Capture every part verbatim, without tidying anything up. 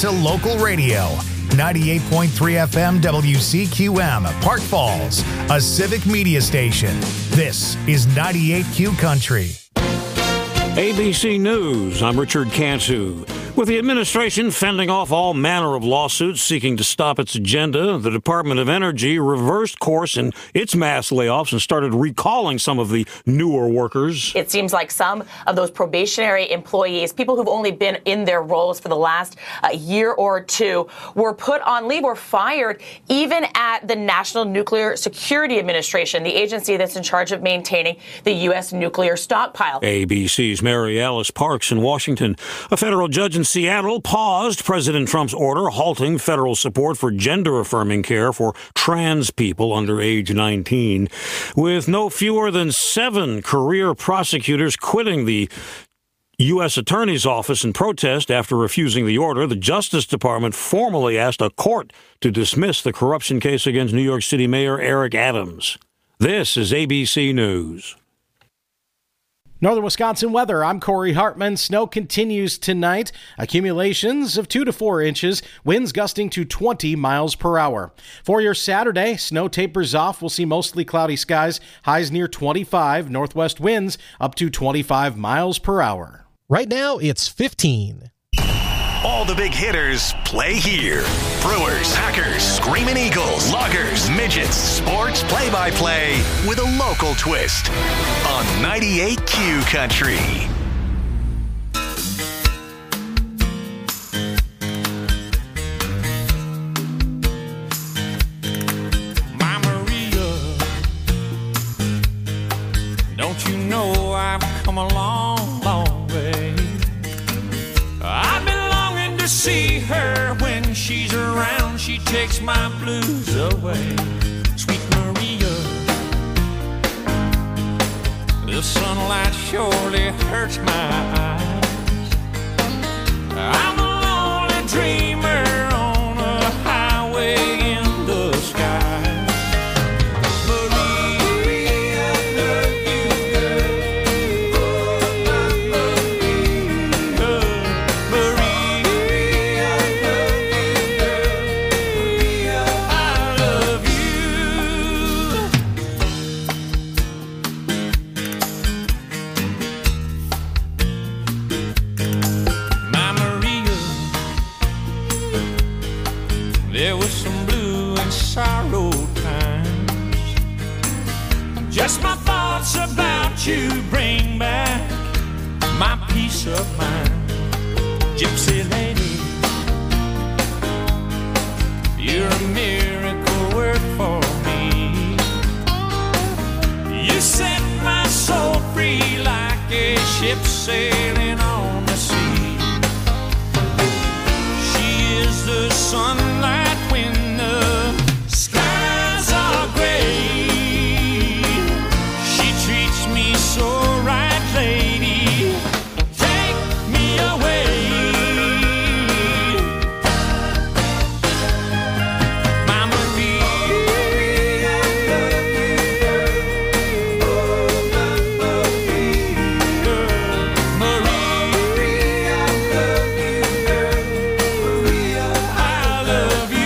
to local radio. ninety-eight point three F M W C Q M, Park Falls, a civic media station. This is ninety-eight Q Country. A B C News, I'm Richard Cantu. With the administration fending off all manner of lawsuits seeking to stop its agenda, the Department of Energy reversed course in its mass layoffs and started recalling some of the newer workers. It seems like some of those probationary employees, people who've only been in their roles for the last uh, year or two, were put on leave or fired even at the National Nuclear Security Administration, the agency that's in charge of maintaining the U S nuclear stockpile. A B C's Mary Alice Parks in Washington. A federal judge in Seattle paused President Trump's order halting federal support for gender-affirming care for trans people under age nineteen. With no fewer than seven career prosecutors quitting the U S Attorney's Office in protest after refusing the order, the Justice Department formally asked a court to dismiss the corruption case against New York City Mayor Eric Adams. This is A B C News. Northern Wisconsin weather. I'm Corey Hartman. Snow continues tonight. Accumulations of two to four inches. Winds gusting to twenty miles per hour. For your Saturday, snow tapers off. We'll see mostly cloudy skies. Highs near twenty-five. Northwest winds up to twenty-five miles per hour. Right now, it's fifteen. All the big hitters play here. Brewers, Packers, Screaming Eagles, Loggers, Midgets, sports play-by-play with a local twist on ninety-eight Q Country. My Maria, don't you know I've come a long, long way? I've been to see her when she's around, she takes my blues away. Sweet Maria, the sunlight surely hurts my eyes. I'm a lonely dreamer on a highway in the sky. Just my thoughts about you bring back my peace of mind. Gypsy lady, you're a miracle work for me. You set my soul free like a ship sailing on the sea. She is the sunlight when the skies are gray. So right, lady, take me away. My Maria, Maria, I love you.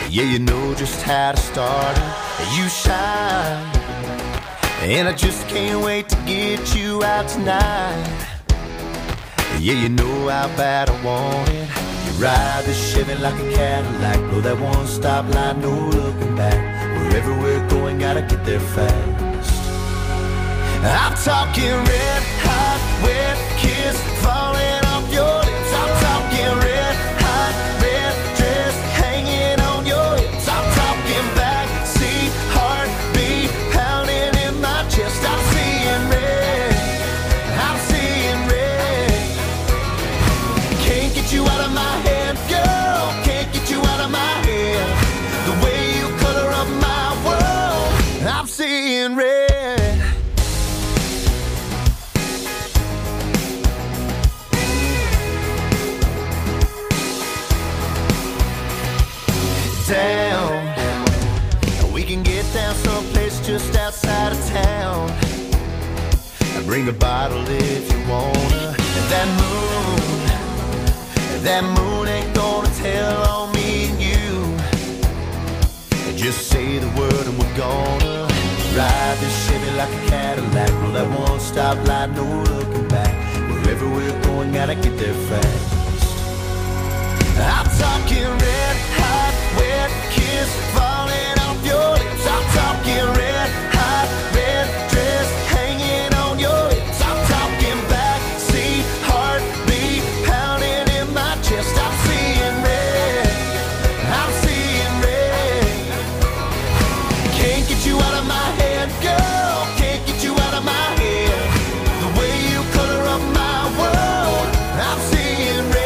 Yeah, you know just how to start it. You shine, and I just can't wait to get you out tonight. Yeah, you know how bad I want it. You ride the Chevy like a Cadillac, blow that one-stop light, no looking back. Wherever we're going, gotta get there fast. I'm talking red hot, wet kiss falling off your lips. I'm talking red hot, red dress hanging on your hips. I'm talking backseat heartbeat pounding in my chest. I'm seeing red, I'm seeing red. Can't get you out of my head, girl. Can't get you out of my head. The way you color up my world, I'm seeing red. Down, we can get down someplace just outside of town. Bring a bottle if you wanna. And that moon, that moon ain't gonna tell on me and you. Just say the word and we're gonna ride this Chevy like a Cadillac. Roll that one-stop light, no looking back. Wherever we're going, gotta get there fast. I'm talking red hot, wet kiss falling off your lips. I'm talking red hot, red dress hanging on your hips. I'm talking backseat heartbeat pounding in my chest. I'm seeing red, I'm seeing red. Can't get you out of my head, girl. Can't get you out of my head. The way you color up my world, I'm seeing red.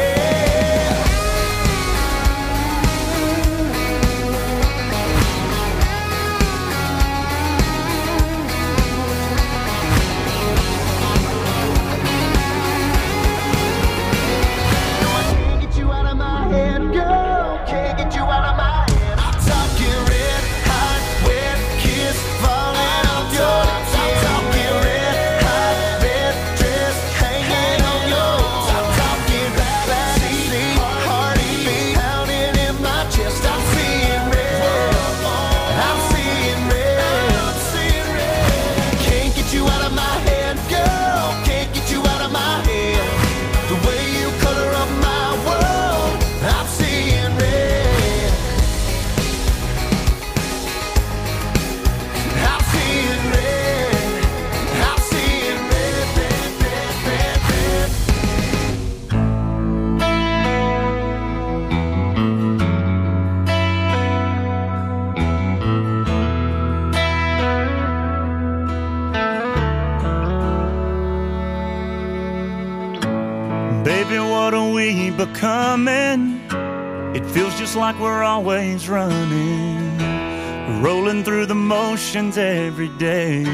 Becoming, it feels just like we're always running, rolling through the motions every day.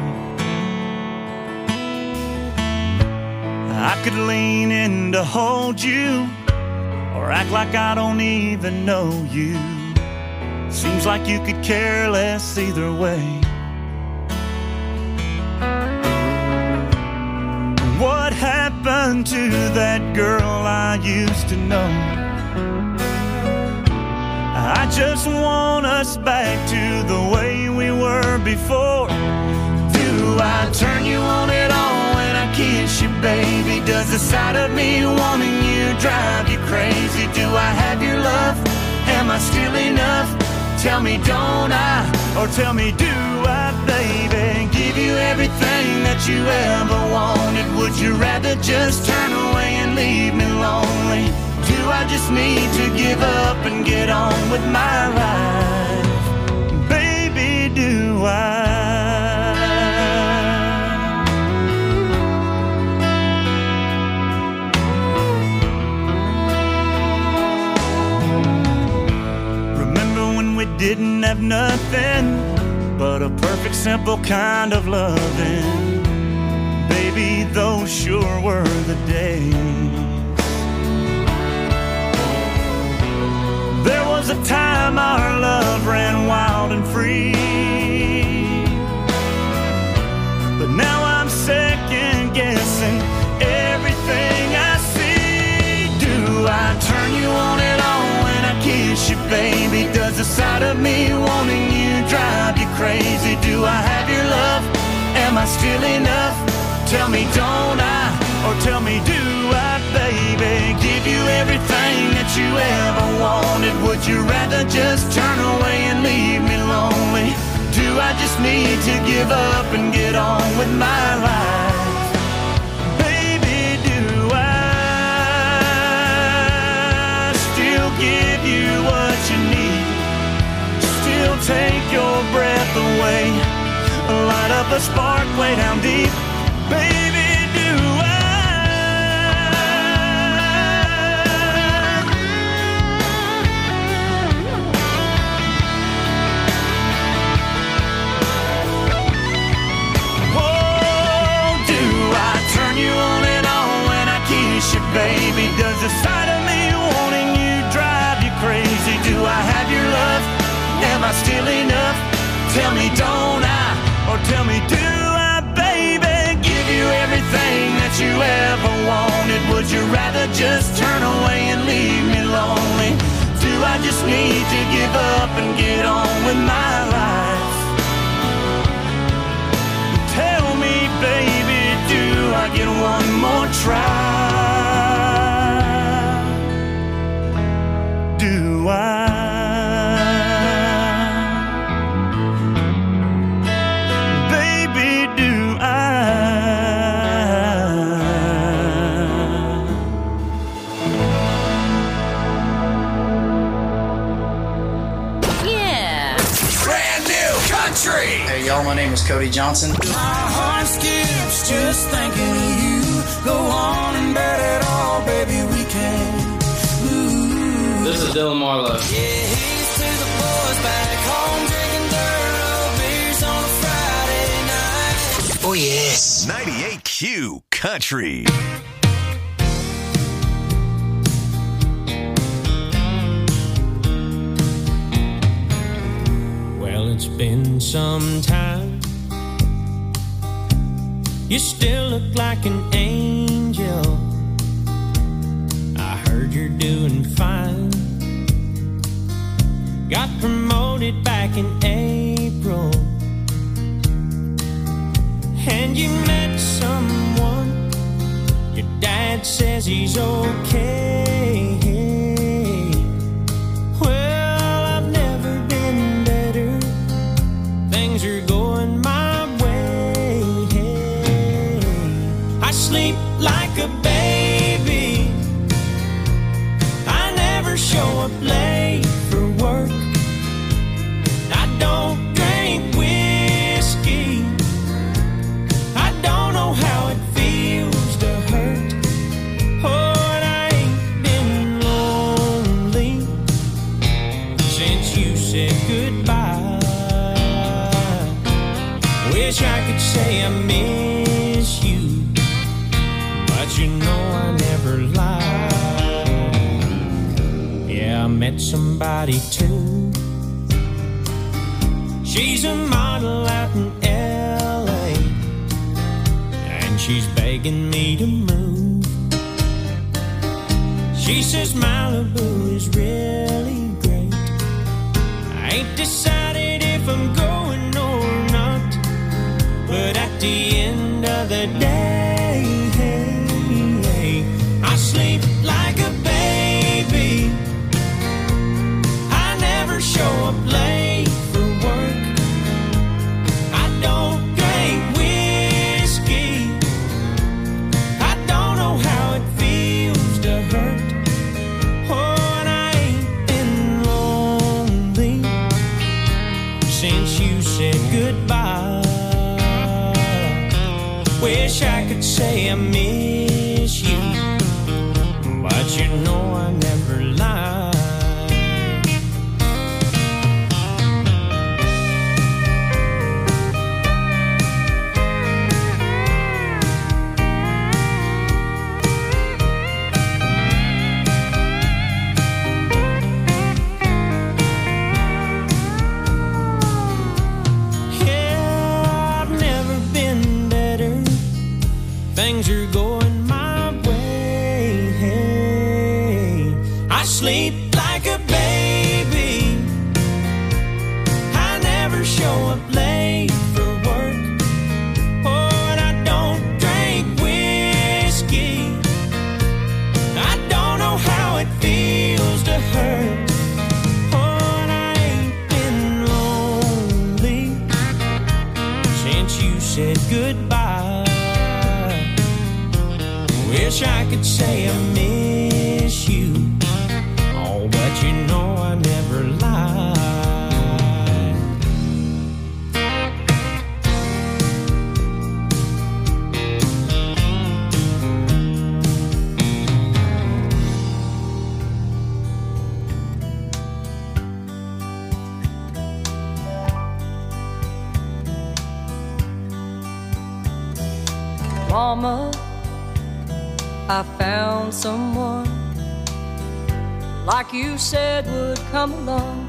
I could lean in to hold you, or act like I don't even know you. Seems like you could care less either way. What happened to that girl I used to know? I just want us back to the way we were before. Do I turn you on at all when I kiss you, baby? Does the sight of me wanting you drive you crazy? Do I have your love? Am I still enough? Tell me, don't I? Or tell me, do I, baby? Give you everything that you ever wanted. Would you rather just turn away and leave me lonely? Do I just need to give up and get on with my life? Baby, do I? We didn't have nothing but a perfect, simple kind of loving. Baby, those sure were the days. There was a time our love ran wild and free, but now I'm second guessing everything I see. Do I turn you on and on when I kiss you, baby? Does the me wanting you drive you crazy? Do I have your love? Am I still enough? Tell me, don't I? Or tell me, do I, baby? Give you everything that you ever wanted. Would you rather just turn away and leave me lonely? Do I just need to give up and get on with my life? Baby, do I still give you what you need? Still take your breath away, light up a spark way down deep. Baby, do I? Oh, do I turn you on and on when I kiss you, baby? Does the sight of me wanting you drive you crazy? Do I have your love? Am I still enough? Tell me, don't I? Or tell me, do I, baby? Give you everything that you ever wanted. Would you rather just turn away and leave me lonely? Do I just need to give up and get on with my life? Tell me, baby, do I get one more try? Do I? Hey y'all, my name is Cody Johnson. My heart skips just thinking of you. Go on and bet it all, baby, we can. Ooh. This is Dylan Marlowe. Yeah, here's to the boys back home drinking thorough beers on a Friday night. Oh yes. ninety-eight Q Country. It's been some time. You still look like an angel. I heard you're doing fine. Got promoted back in April, and you met someone. Your dad says he's okay. Well, I've never been better. Things are going my way. I sleep like a baby. I never show up late for work. I don't drink whiskey. I don't know how it feels to hurt. Oh, and I ain't been lonely since you said goodbye. Wish I could say I miss you, but you know I never lie. Yeah, I met somebody too. She's a model out in L A, and she's begging me to move. She says Malibu is really great. I ain't decided if I'm going or not, but at the end of the day, I sleep like a baby. I never show up late for work. I don't drink whiskey. I don't know how it feels to hurt. Oh, and I ain't been lonely since you said goodbye. Wish I could say I miss you, but you know I never lie. Things are going my way. show up late for work. Oh, and I don't drink whiskey. I don't know how it feels to hurt. Oh, and I ain't been lonely since you said goodbye. Wish I could say I miss you. Oh, but you know I never lied. Mama, I found someone like you said would come along.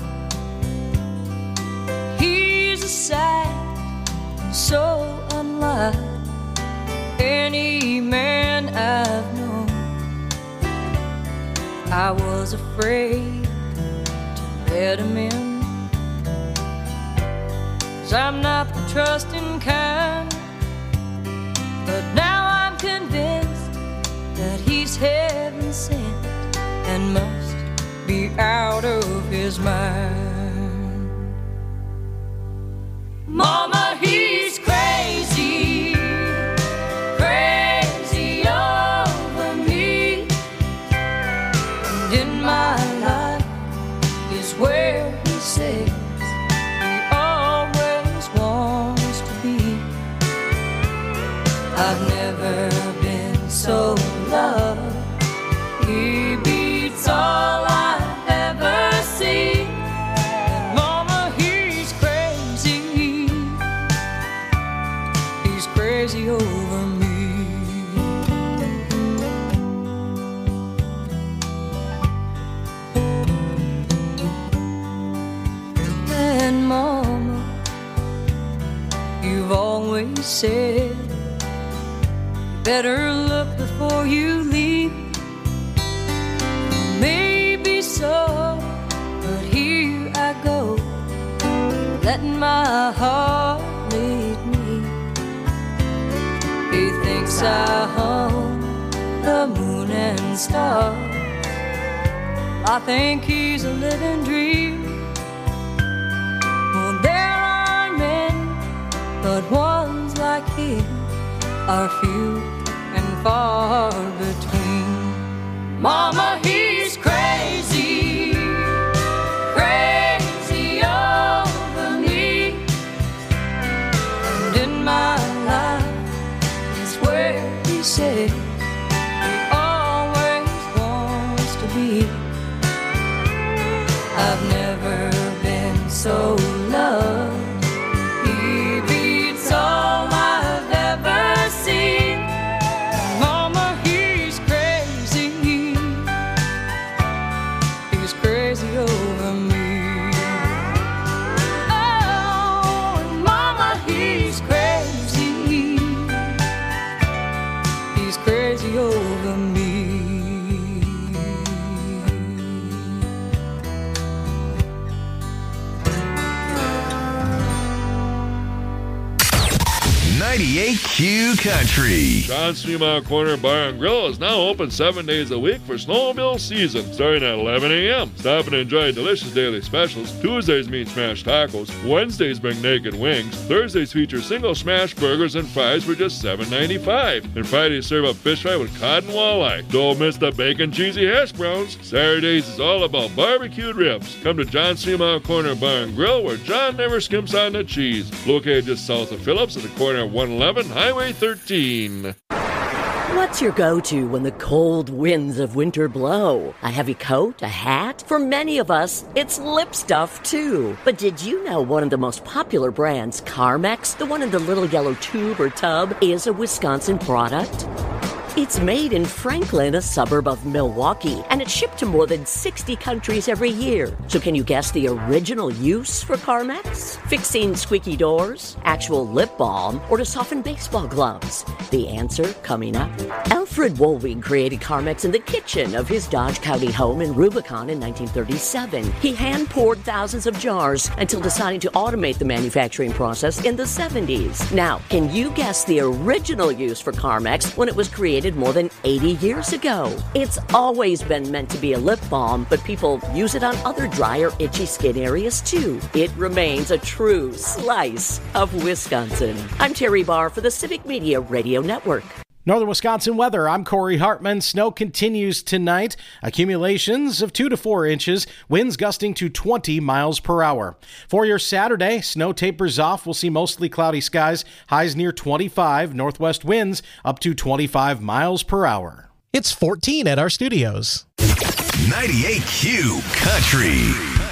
He's a sight so unlike any man I've known. I was afraid to let him in, 'cause I'm not the trusting kind. But now I'm convinced that he's heaven sent and must be out of his mind. Mama, he's crazy, crazy over me. And in my life is where he says he always wants to be. I've never been so loved. He beats all I've ever seen. And mama, he's crazy. He's crazy over me. And mama, you've always said better look before you leave. Maybe so, but here I go, letting my heart lead me. He thinks I hung the moon and stars. I think he's a living dream. Well, there are men, but ones like him are few and far between. Mama, he's crazy, crazy over me. And in my life is where he said he always wants to be. I've never been so loved. He beats all I've ever seen. Mama, he's crazy. He's crazy over me. Oh, and mama, he's crazy. He's crazy over me. ninety-eight Q Country. John Fremont Corner Bar and Grill is now open seven days a week for snowmobile season, starting at eleven a.m. Stop and enjoy delicious daily specials. Tuesdays meet smash tacos. Wednesdays bring naked wings. Thursdays feature single smash burgers and fries for just seven ninety-five. And Fridays serve up fish fry with cod and walleye. Don't miss the bacon cheesy hash browns. Saturdays is all about barbecued ribs. Come to John Fremont Corner Bar and Grill, where John never skimps on the cheese. Located just south of Phillips at the corner of one eleven Highway thirteen. What's your go-to when the cold winds of winter blow? A heavy coat, a hat? For many of us, it's lip stuff too. But did you know one of the most popular brands, Carmex, the one in the little yellow tube or tub, is a Wisconsin product? It's made in Franklin, a suburb of Milwaukee, and it's shipped to more than sixty countries every year. So can you guess the original use for Carmex? Fixing squeaky doors, actual lip balm, or to soften baseball gloves? The answer coming up. Elf Fred Woolwig created Carmex in the kitchen of his Dodge County home in Rubicon in nineteen thirty-seven. He hand-poured thousands of jars until deciding to automate the manufacturing process in the seventies. Now, can you guess the original use for Carmex when it was created more than eighty years ago? It's always been meant to be a lip balm, but people use it on other dry or itchy skin areas too. It remains a true slice of Wisconsin. I'm Terry Barr for the Civic Media Radio Network. Northern Wisconsin weather. I'm Corey Hartman. Snow continues tonight. Accumulations of two to four inches. Winds gusting to twenty miles per hour. For your Saturday, snow tapers off. We'll see mostly cloudy skies. Highs near twenty-five. Northwest winds up to twenty-five miles per hour. It's fourteen at our studios. ninety-eight Q Country.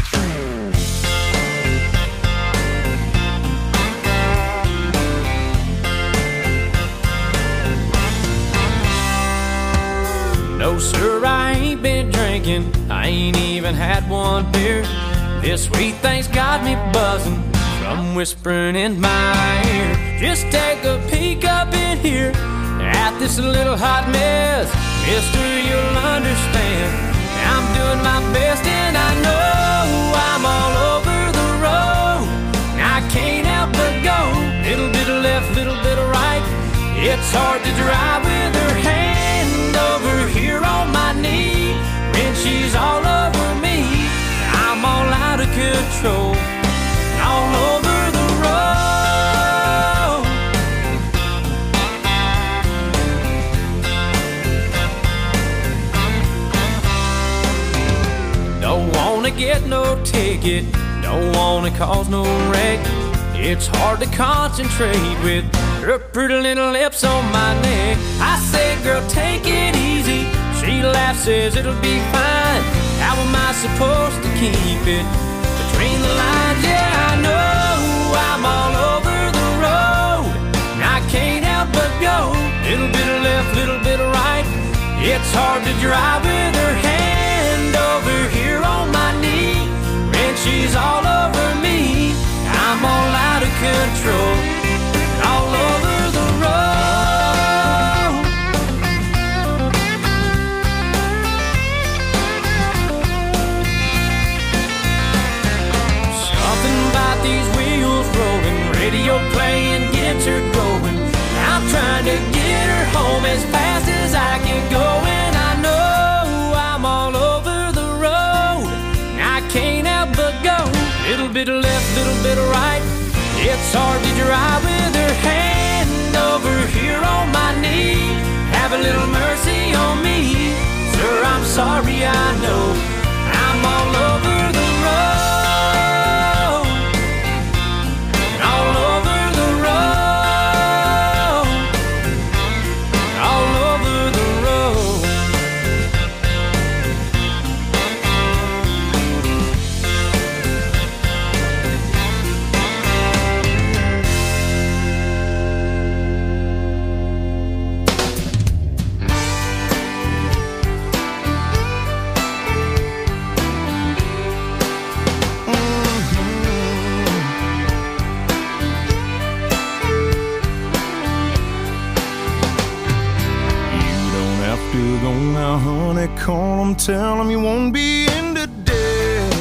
No, sir, I ain't been drinking. I ain't even had one beer. This sweet thing's got me buzzing from whispering in my ear. Just take a peek up in here at this little hot mess. Mister, you'll understand. I'm doing my best and I know I'm all over the road. I can't help but go. Little bit of left, little bit of right. It's hard to drive with her hand over here on my knee. When she's all over me, I'm all out of control, all over the road. Don't wanna get no ticket, don't wanna cause no wreck. It's hard to concentrate with her pretty little lips on my neck. I say, girl, take it easy. She laughs, says it'll be fine. How am I supposed to keep it between the lines? Yeah, I know I'm all over the road, and I can't help but go. Little bit of left, little bit of right. It's hard to drive with her hand over here on my knee. When she's all over me, I'm all out of control, all over the road. Something about these wheels rolling, radio playing gets her going. I'm trying to get her home as fast as I can go, and I know I'm all over the road, and I can't help but go. Little bit of left, little bit of right. It's hard to drive with her hand over here on my knee. Have a little mercy on me, sir, I'm sorry, I know I'm all over the road, all over the road, all over the road. Go now, honey, call him, tell him you won't be in today.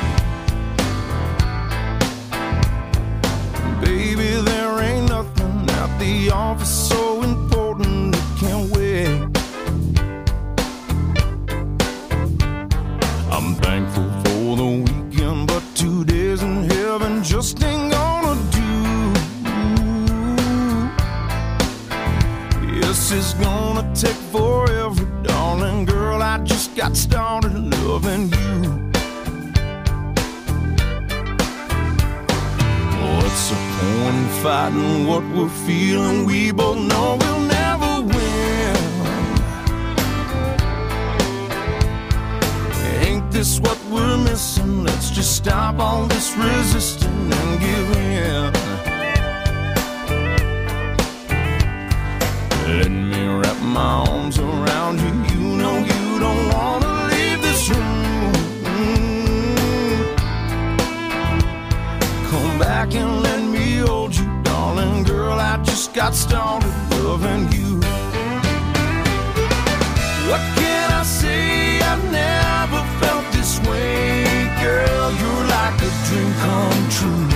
Baby, there ain't nothing at the office so important it can't wait. I'm thankful for the weekend, but two days in heaven just ain't gonna do. Yes, it's gonna take forever, darling girl, I just got started loving you. What's the point in fighting what we're feeling? We both know we'll never win. Ain't this what we're missing? Let's just stop all this resisting and give in. Let me wrap my arms around you. You know you don't want to leave this room. Come back and let me hold you, darling girl, I just got started loving you. What can I say? I've never felt this way. Girl, you're like a dream come true.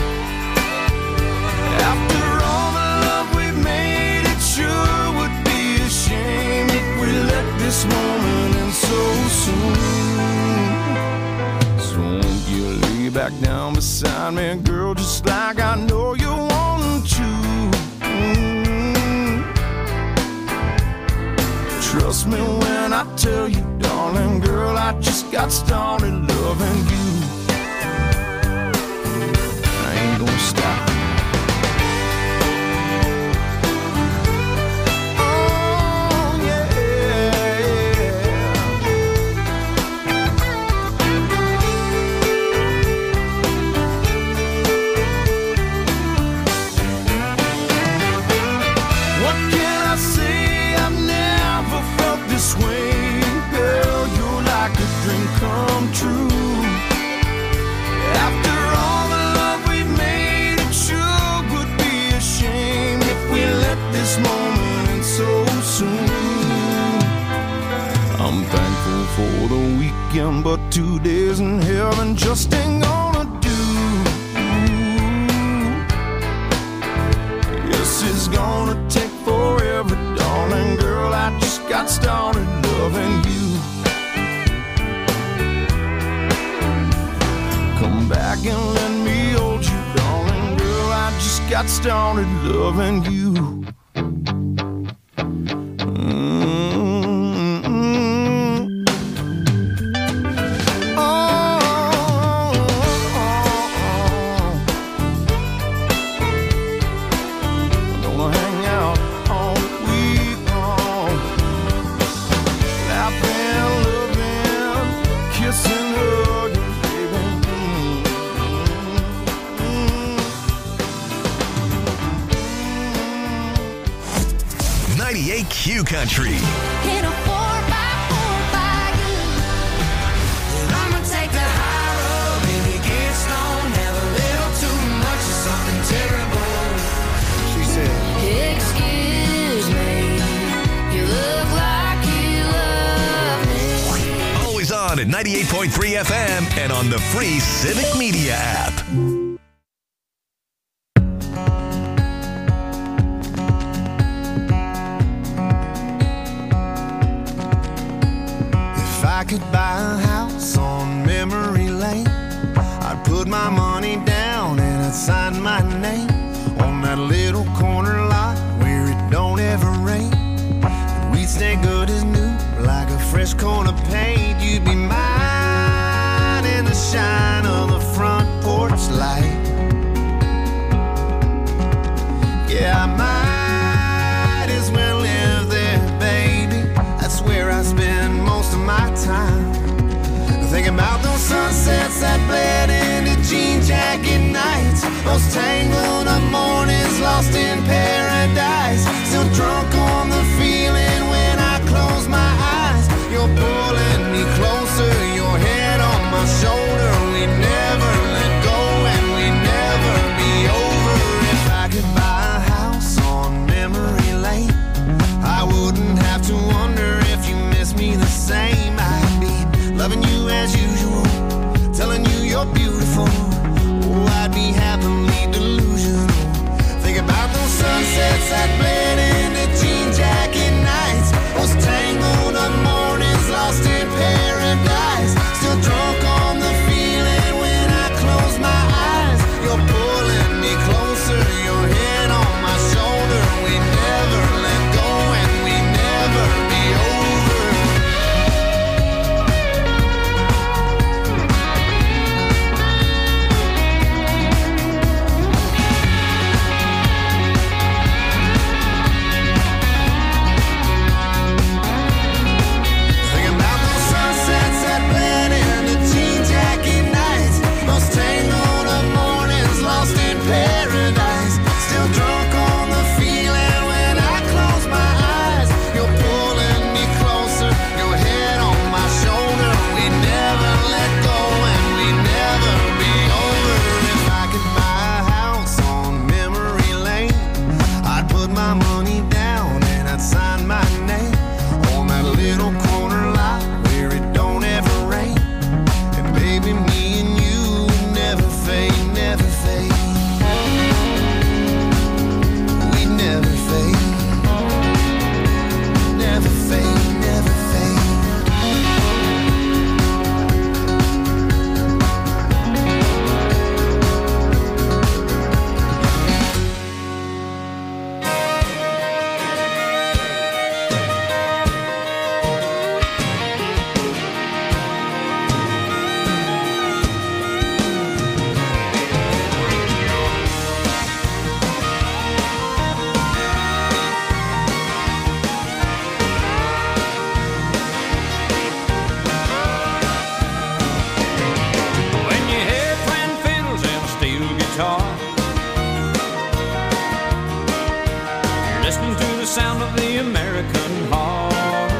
After all the love we've made, it sure would be a shame if we let this moment end so soon. So won't you lay back down beside me, girl, just like I know you want to. Mm. Trust me when I tell you, darling, girl, I just got started loving you. I ain't gonna stop. For the weekend, but two days in heaven just ain't gonna do. Yes, it's gonna take forever, darling girl. I just got started loving you. Come back and let me hold you, darling girl. I just got started loving you. ninety-eight Q Country. In a four by four by you. And I'ma take the high road. Baby, get stoned. Have a little too much of something terrible. She said, excuse me. You look like you love me. Always on at ninety-eight point three F M and on the free Civic Media app. I could buy a house on memory lane, I'd put my money down and I'd sign my name on that little corner lot where it don't ever rain. And we'd stay good as new, like a fresh coat of paint. You'd be mine in the shine of the front porch light. Yeah, I might as well live there, baby. That's where I spend most of my time. Thinking about those sunsets that bled into jean jacket nights, those tangled up mornings lost in paradise. Still drunk on the feeling when I close my eyes. You're pulling me closer, your head on my shoulder. We never let go and we never be over. If I could buy a house on memory lane, I wouldn't have to wonder if you miss me the same. I'd be loving you as usual, telling you you're beautiful. Oh, I'd be happy sound of the American heart.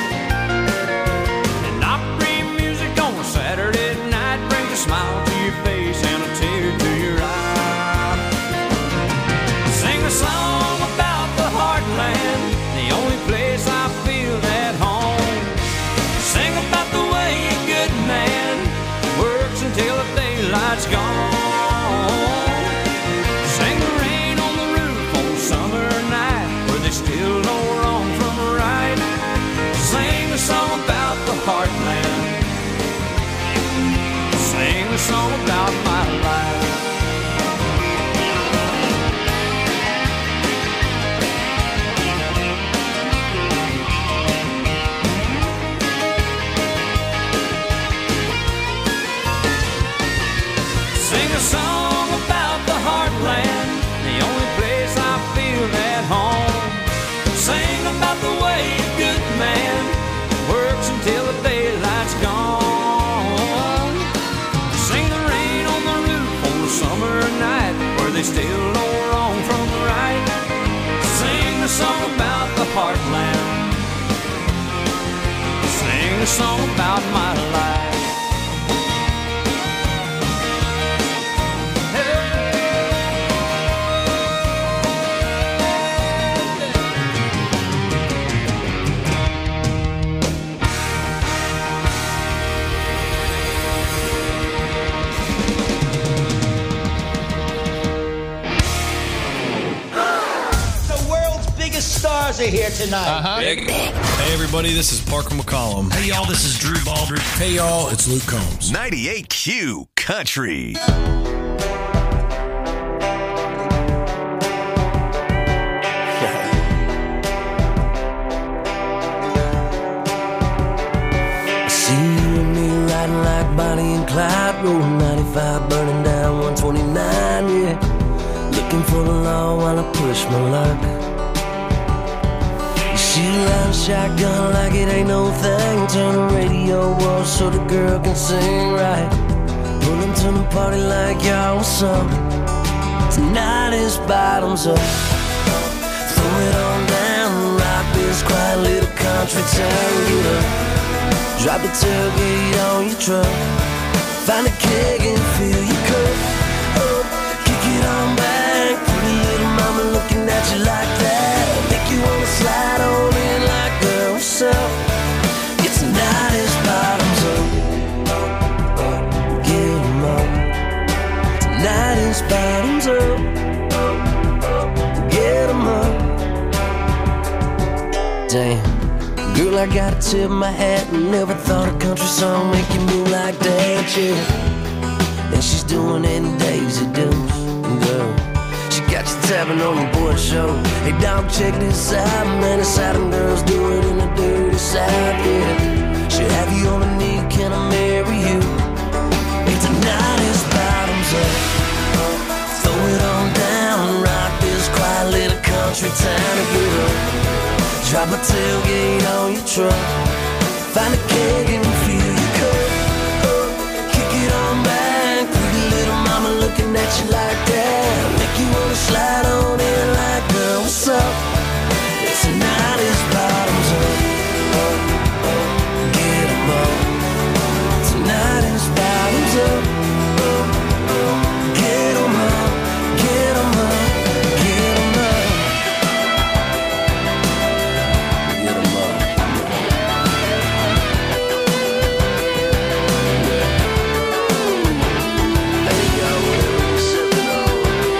And Opry music on a Saturday night brings a smile to your face and a tear to your eye. Sing a song about the heartland, the only place I feel at home. Sing about the way a good man works until the daylight's gone. Sing the rain on the roof on a summer night where they still know wrong from right. Sing a song about the heartland. Sing a song about my life. Sing a song about the heartland, the only place I feel at home. Sing about the way a good man works until the daylight's gone. Sing the rain on the roof on a summer night where they still know wrong from right. Sing a song about the heartland. Sing a song about my life. Stars are here tonight. Uh-huh. Hey, everybody, this is Parker McCollum. Hey, y'all, this is Drew Baldridge. Hey, y'all, it's Luke Combs. ninety-eight Q Country. See you and me riding like Bonnie and Clyde, rolling ninety-five, burning down one twenty-nine, yeah. Looking for the law while I push my luck. She loud shotgun like it ain't no thing. Turn the radio off so the girl can sing right. Pull them to the party like y'all, what's up? Tonight is bottoms up. Throw it on down, rock this quiet little country town. Get up, drop the tailgate on your truck. Find a keg and fill your cup up. Kick it on back, pretty little mama looking at you like that. Make you wanna slide on in like, girl, what's up? It's tonight is bottoms up. Get 'em up. Tonight is bottoms up. Get 'em up. Damn, girl, I gotta tip my hat. Never thought a country song make you move like that, yeah. And she's doing it in Daisy Dukes, girl. Got you tapping on your boy show. Hey dog, check this out, man. It's how them girls do it in the dirty side, yeah. Should have you on a knee, can I marry you? Hey, tonight is bottoms up. Throw it on down, rock this quiet little country town to get up. Drop a tailgate on your truck. Find a keg and fill your cup up. Kick it on back, pretty little mama looking at you like that. You wanna slide on in like, girl, what's up? Tonight is bottoms up. Get 'em up. Tonight is bottoms up. Get 'em up. Get 'em up. Get 'em up. Get 'em up. Hey, y'all, whatever you sipping on.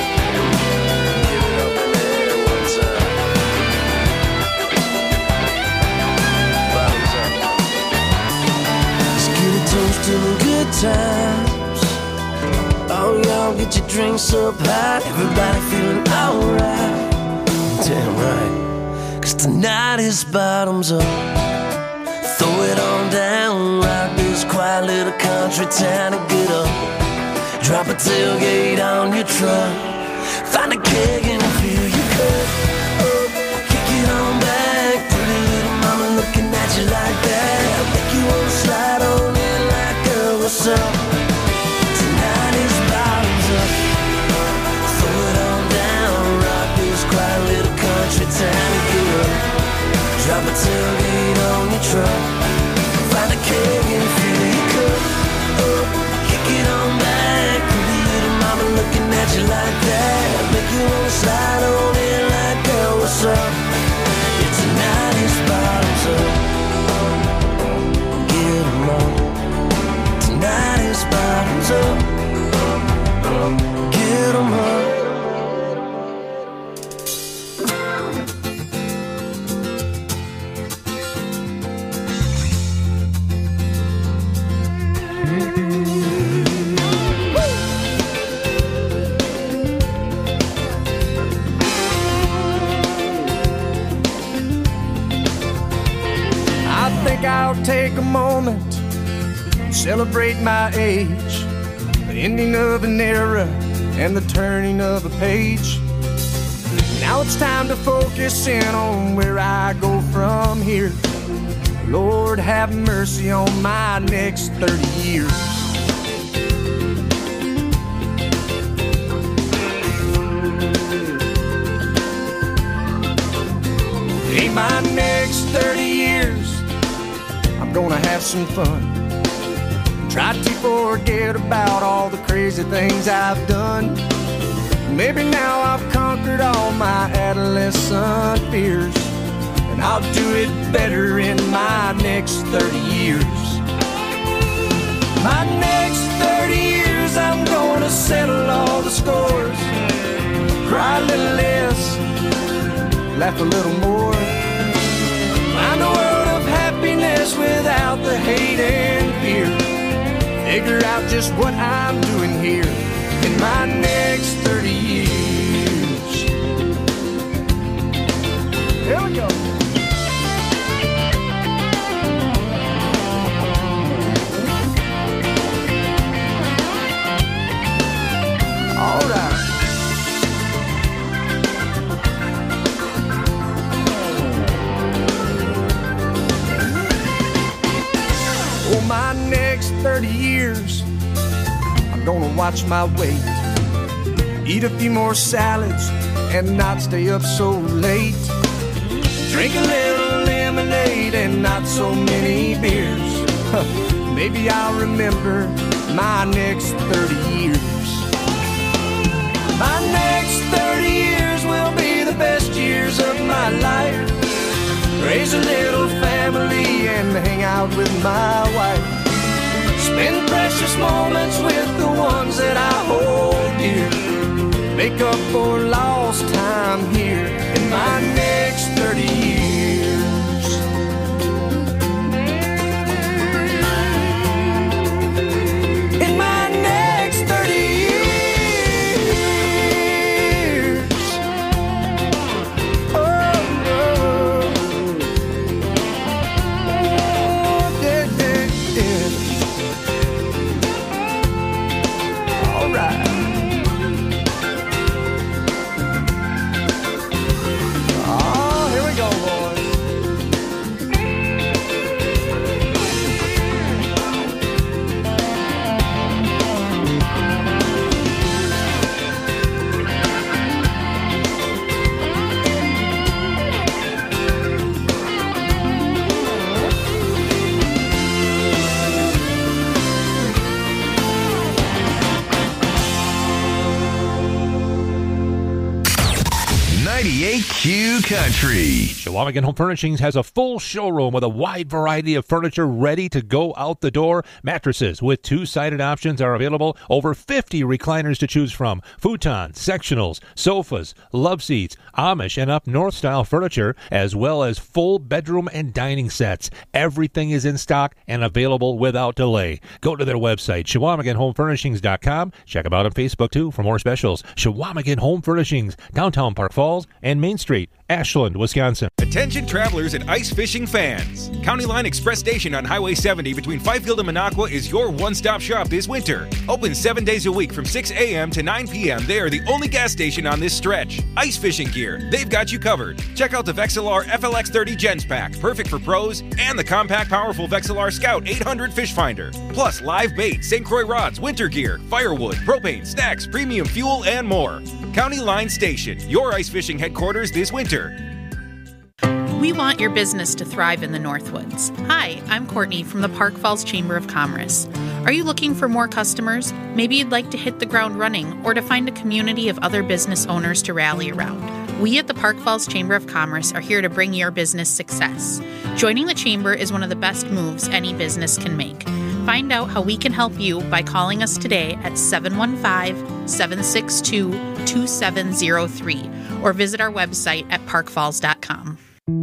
Toasting good times. Oh, y'all get your drinks up high. Everybody feeling alright. Damn right. Cause tonight is bottoms up. Throw it on down. Rock this quiet little country town and get up. Drop a tailgate on your truck. Find a keg and fill your cup up. Kick it on back. Pretty little mama looking at you like that. Make you wanna slide on in like, girl, what's up? Tonight is bottoms up. Throw it on down. Rock this quiet little country town and get I'll take a moment, celebrate my age, the ending of an era and the turning of a page. Now it's time to focus in on where I go from here. Lord, have mercy on my next thirty years. In my next thirty years, I'm gonna have some fun. Try to forget about all the crazy things I've done. Maybe now I've conquered all my adolescent fears, and I'll do it better in my next thirty years. My next thirty years, I'm gonna settle all the scores, cry a little less, laugh a little more, find a world of happiness without the hate and fear, figure out just what I'm doing here in my next thirty years. Here we go. All right. Oh, my next thirty years, I'm gonna watch my weight, eat a few more salads and not stay up so late, drink a little lemonade and not so many beers. Maybe I'll remember my next thirty years. My next thirty years will be the best years of my life. Raise a little family and hang out with my wife. Spend precious moments with the ones that I hold dear. Make up for lost time here in my next thirty years. In my next thirty years. ninety-eight Q Country. Chequamegon Home Furnishings has a full showroom with a wide variety of furniture ready to go out the door. Mattresses with two-sided options are available. Over fifty recliners to choose from. Futons, sectionals, sofas, love seats, Amish and up north style furniture, as well as full bedroom and dining sets. Everything is in stock and available without delay. Go to their website, Chequamegon Home Furnishings dot com. Check them out on Facebook, too, for more specials. Chequamegon Home Furnishings, downtown Park Falls and Main Street, Ashland, Wisconsin. Attention travelers and ice fishing fans. County Line Express Station on Highway seventy between Fifield and Minocqua is your one-stop shop this winter. Open seven days a week from six a.m. to nine p.m. They are the only gas station on this stretch. Ice fishing gear, they've got you covered. Check out the Vexilar F L X thirty Gens Pack, perfect for pros, and the compact, powerful Vexilar Scout eight hundred Fish Finder. Plus live bait, Saint Croix rods, winter gear, firewood, propane, snacks, premium fuel, and more. County Line Station, your ice fishing headquarters this winter. We want your business to thrive in the Northwoods. Hi, I'm Courtney from the Park Falls Chamber of Commerce. Are you looking for more customers? Maybe you'd like to hit the ground running or to find a community of other business owners to rally around. We at the Park Falls Chamber of Commerce are here to bring your business success. Joining the Chamber is one of the best moves any business can make. Find out how we can help you by calling us today at seven one five, seven six two, two seven zero three or visit our website at park falls dot com.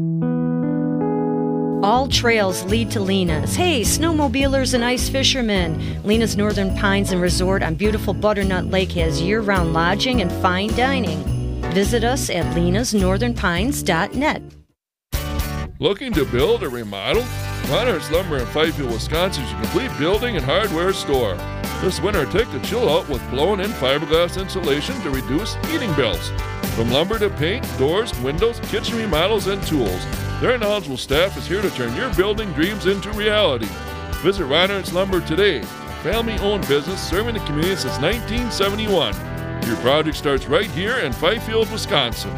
All trails lead to Lena's. Hey, snowmobilers and ice fishermen. Lena's Northern Pines and Resort on beautiful Butternut Lake has year-round lodging and fine dining. Visit us at lenas northern pines dot net. Looking to build or remodel? Reinhardt's Lumber in Fifield, Wisconsin is your complete building and hardware store. This winter, take the chill out with blown-in fiberglass insulation to reduce heating bills. From lumber to paint, doors, windows, kitchen remodels, and tools, their knowledgeable staff is here to turn your building dreams into reality. Visit Reinhardt's Lumber today, a family-owned business serving the community since nineteen seventy-one. Your project starts right here in Fifield, Wisconsin.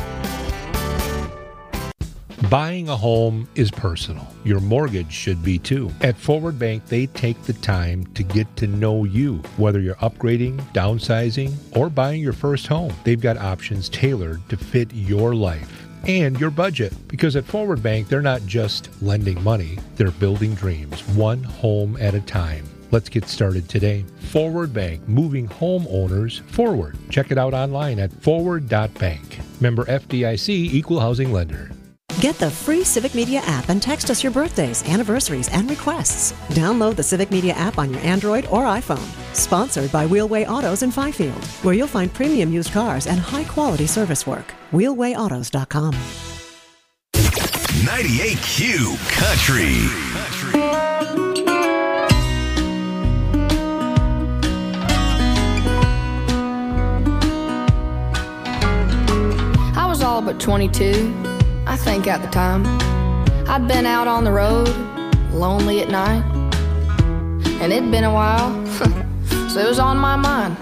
Buying a home is personal. Your mortgage should be too. At Forward Bank, they take the time to get to know you. Whether you're upgrading, downsizing, or buying your first home, they've got options tailored to fit your life and your budget. Because at Forward Bank, they're not just lending money, they're building dreams, one home at a time. Let's get started today. Forward Bank, moving homeowners forward. Check it out online at forward dot bank. Member F D I C, Equal Housing Lender. Get the free Civic Media app and text us your birthdays, anniversaries, and requests. Download the Civic Media app on your Android or iPhone. Sponsored by Wheelway Autos in Fifield, where you'll find premium used cars and high-quality service work. wheelway autos dot com. ninety-eight Q Country. I was all but twenty-two, I think at the time. I'd been out on the road, lonely at night, and it'd been a while, so it was on my mind.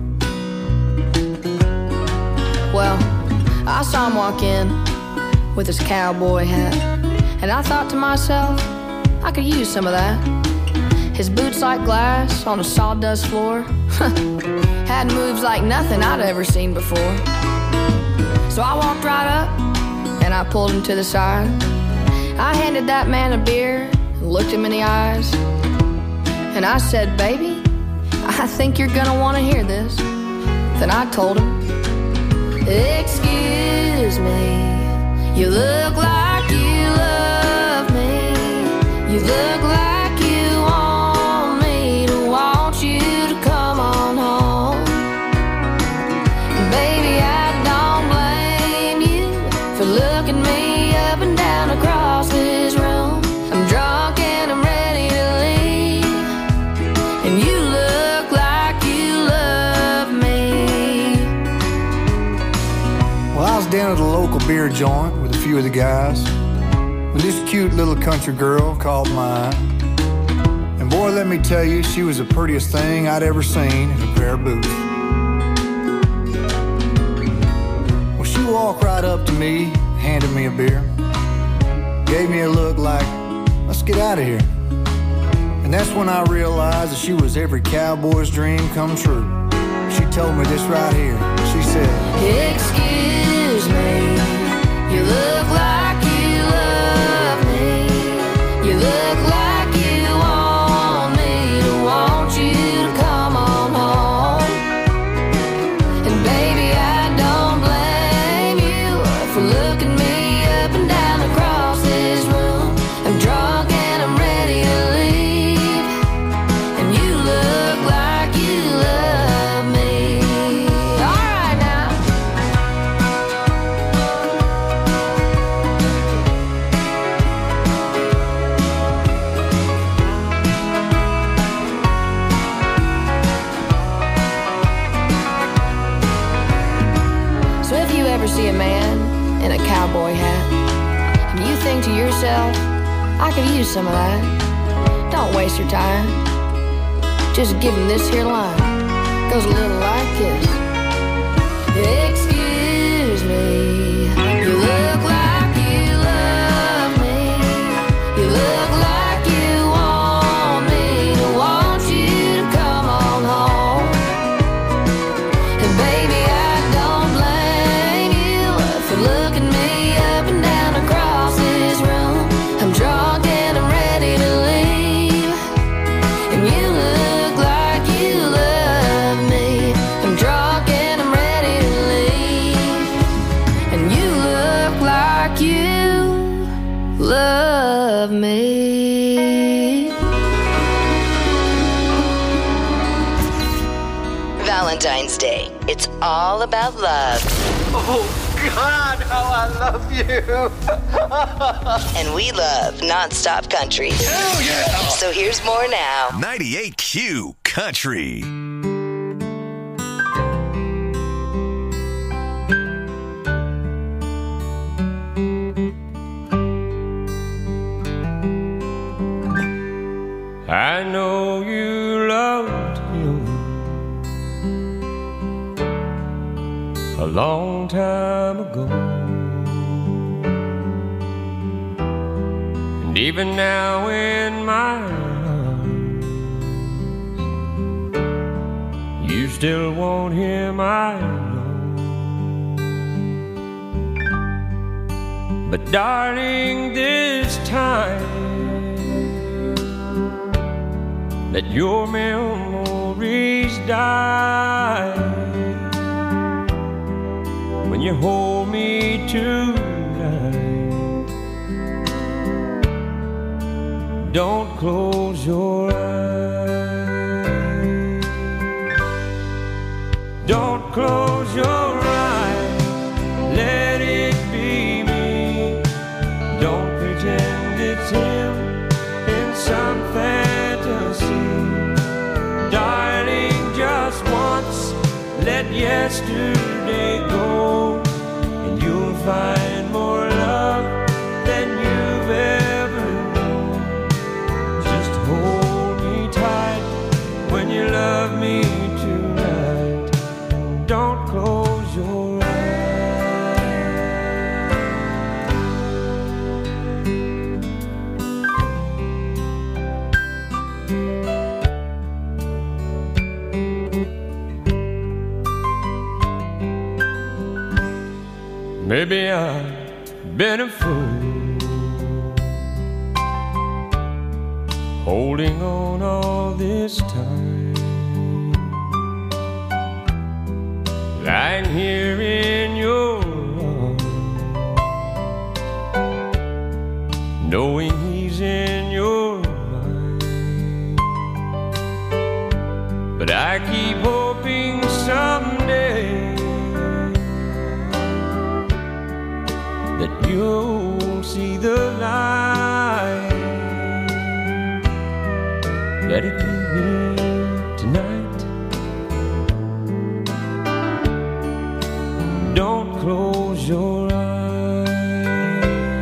Well, I saw him walk in with his cowboy hat, and I thought to myself, I could use some of that. His boots like glass on a sawdust floor had moves like nothing I'd ever seen before. So I walked right up and I pulled him to the side. I handed that man a beer and looked him in the eyes, and I said, baby, I think you're gonna want to hear this. Then I told him, excuse me, you look like you love me. You look like you want me to want you to come on home. Baby, I don't blame you for looking me up and down across this room. I'm drunk and I'm ready to leave, and you look like you love me. Well, I was down at a local beer joint with a few of the guys when this cute little country girl called my eye. And boy, let me tell you, she was the prettiest thing I'd ever seen in a pair of boots. Well, she walked right up to me, handed me a beer, gave me a look like, let's get out of here. And that's when I realized that she was every cowboy's dream come true. She told me this right here. She said, excuse me, you look like you love me. You look like you want me to want you to come on home. And baby, I don't blame you for looking me up and down across this room. I'm drunk and I'm ready to leave, and you look like you love me. All right now. So if you ever see a man in a cowboy hat and you think to yourself, I could use some of that, don't waste your time. Just give him this here line. Goes a little like this. Excuse me, you look like you love me. You look like you want me to want you to come on home. And baby, I don't blame you for looking me up and down across this room. I'm drunk and I'm ready to leave, and you look like you love me. I'm drunk and I'm ready to leave, and you look like you love me. Valentine's Day. It's all about love. Oh, God, how I love you. And we love nonstop country. Hell yeah! So here's more now. ninety-eight Q Country. I know you loved him a long time ago, and even now in my arms, you still want him, I know. But darling, this time let your memories die when you hold me tonight. Don't close your eyes. Don't close your eyes. Let it be me. Don't pretend it's him in some fantasy. Darling, just once, let yesterday go, and you'll find more love than you've ever known. Just hold me tight when you love me tonight, and don't close your eyes. Maybe I've been a fool, holding on all this time, lying here in your arms, knowing he's in your mind. But I keep hoping someday that you'll see the light. Let it be me tonight. Don't close your eyes.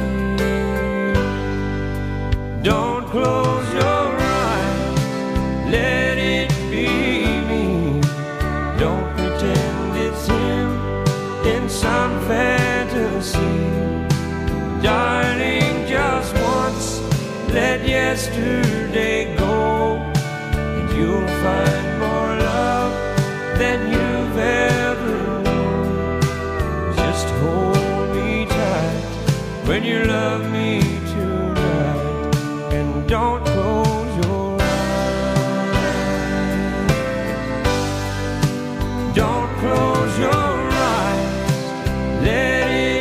Don't close your eyes. Let it be me. Don't pretend it's him in some fantasy. Darling, just once, let yesterday go, and you'll find more love than you've ever known. Just hold me tight when you love me tonight, and don't close your eyes. Don't close your eyes. Let it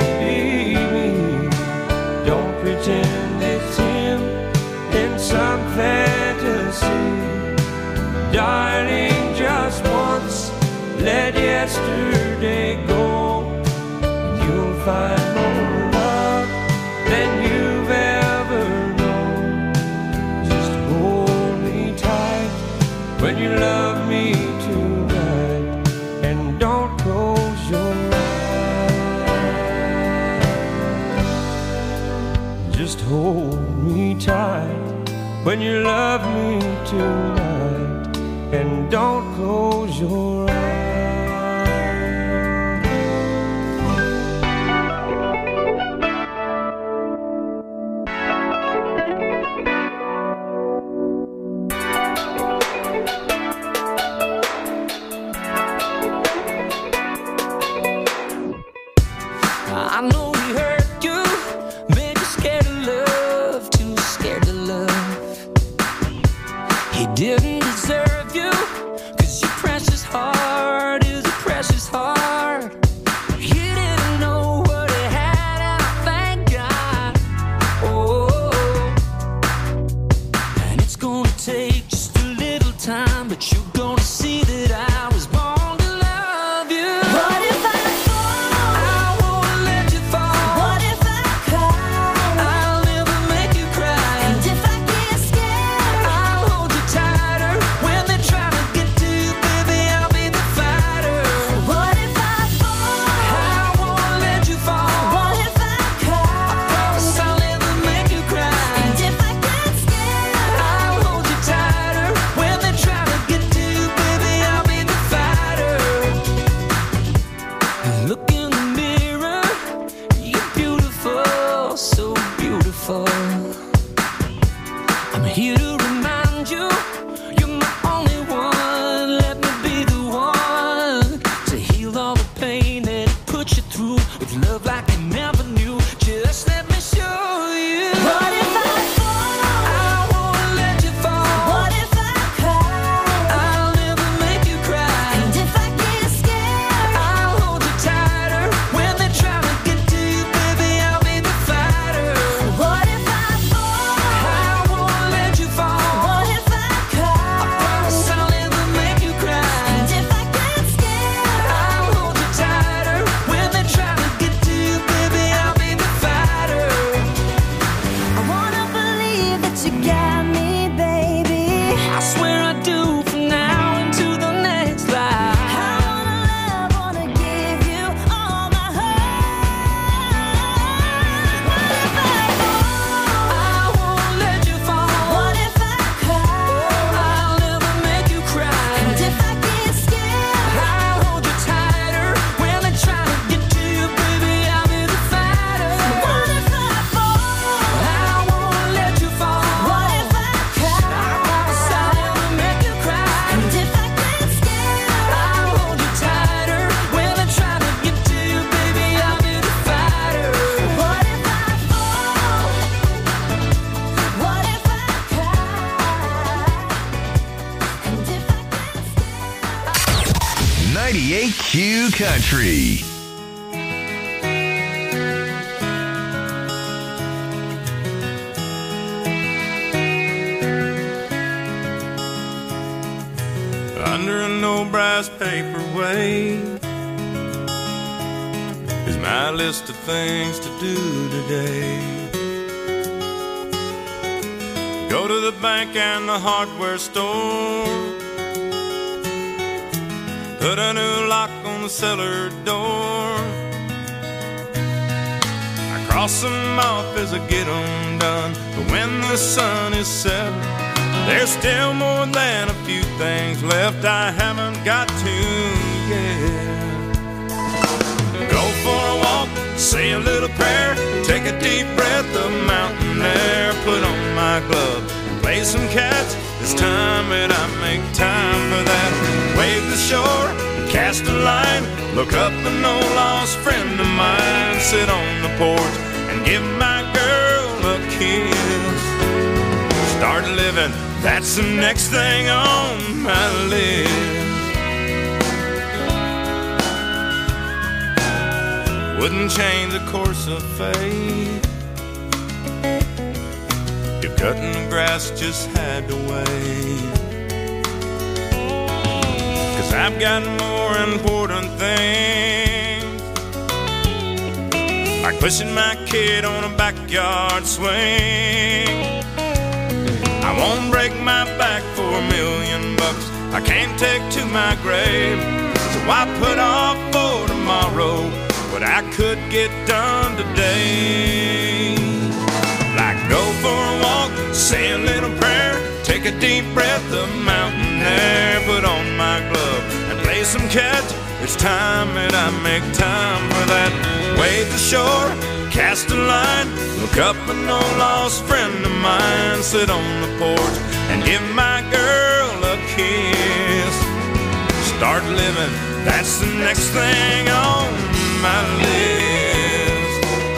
pretend it's him in some fantasy. Darling, just once, let yesterday go, and you'll find more love than you've ever known. Just hold me tight when you love me tonight, and don't close your eyes. Just hold me tight when you love me tonight, and don't close your eyes. I know we hurt you, made you scared of love, too scared to love. He didn't deserve you, 'cause your precious heart Look in the mirror, you're beautiful, so beautiful. I'm here to remind you, you're my only one. Let me be the one to heal all the pain that it put you through with love like you never knew. Just let me show you. What if I fall? I won't let you fall. What if I cry? I'll never make you cry. And if I get scared, I'll hold you tighter. When they try to get to you, baby, I'll be the fighter. What if I fall? I won't let you fall. What if I cry? I promise I'll never make you cry. And if I get scared, I'll hold you tighter. When they try to get to you, baby, I'll be the fighter. I wanna believe that you got me, baby. I swear I do from now into the next life. I wanna love, wanna give you all my heart. What if I fall? I won't let you fall. What if I cry? I'll never make you cry. And if I get scared, I'll hold you tighter. When they try to get to you, baby, I'll be the fighter. What if I fall? I won't let you fall. What if I cry? I promise I'll never make you cry. And if I get scared, I'll hold you tighter. When they try to get to you, baby, I'll be the fighter. What if I fall? What if I cry? And if I ninety-eight Q Country. Under an old brass paperweight is my list of things to do today. Go to the bank and the hardware store, put a new lock on the cellar door. I cross them off as I get them done, but when the sun is set, there's still more than a few things left I haven't got to yet. Go for a walk, say a little prayer, take a deep breath of mountain air, put on my glove, play some catch. It's time that I make time for that. Wave the shore, cast a line, look up an old lost friend of mine, sit on the porch and give my girl a kiss. Start living, that's the next thing on my list. Wouldn't change the course of fate if cutting the grass just had to wait. Cause I've got more important things, like pushing my kid on a backyard swing. I won't break my back for a million bucks I can't take to my grave. So I put off for tomorrow what I could get done today. Like go for a walk, say a little prayer, take a deep breath of mountain air, put on my glove and play some catch. It's time that I make time for that. Wave the shore, cast a line, look up an old lost friend of mine, sit on the porch and give my girl a kiss. Start living, that's the next thing on my list.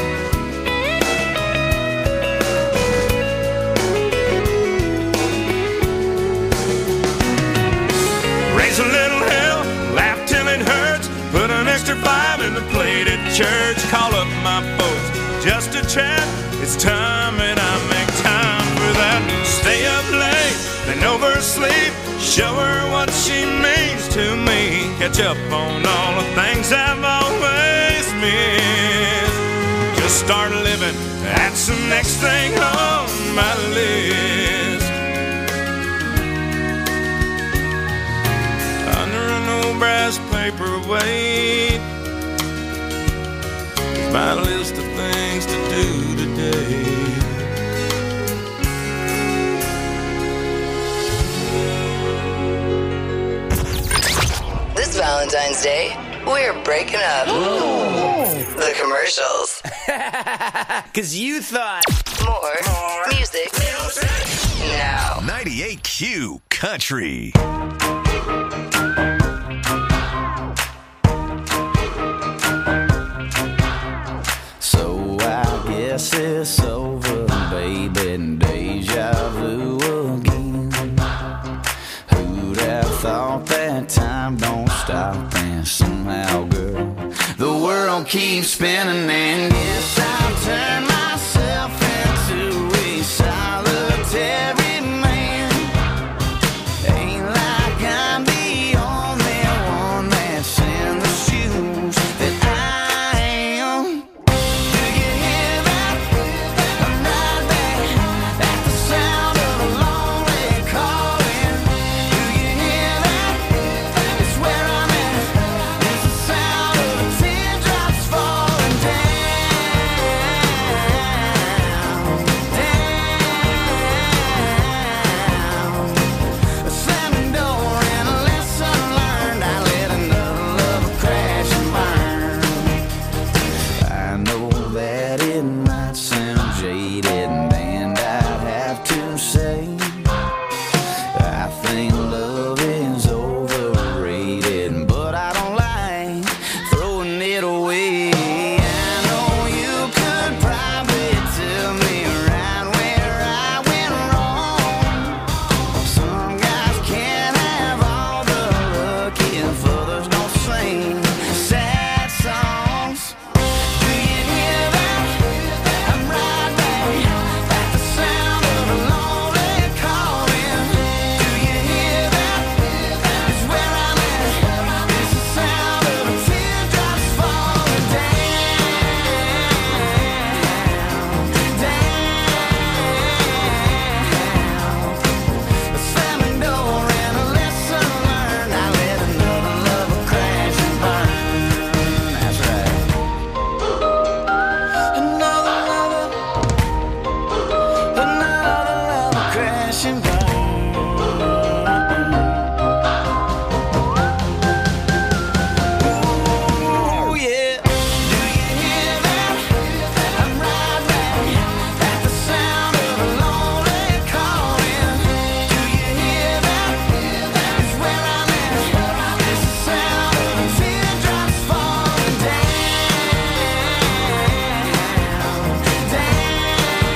Raise a little hell, laugh till it hurts, put an extra five in the plate at church, call up my folks just to chat. It's time that I make time for that. Stay up late, then oversleep, show her what she means to me, catch up on all the things I've always missed. Just start living, that's the next thing on my list. Under an old brass paperweight is my list of things to do today. This Valentine's Day, We're breaking up the commercials. Cause you thought More, More. music now. ninety-eight Q Country. So I guess it's over, baby, deja vu again. Who'd have thought that time don't stop, and somehow, girl, the world keeps spinning, and yes, I've turned my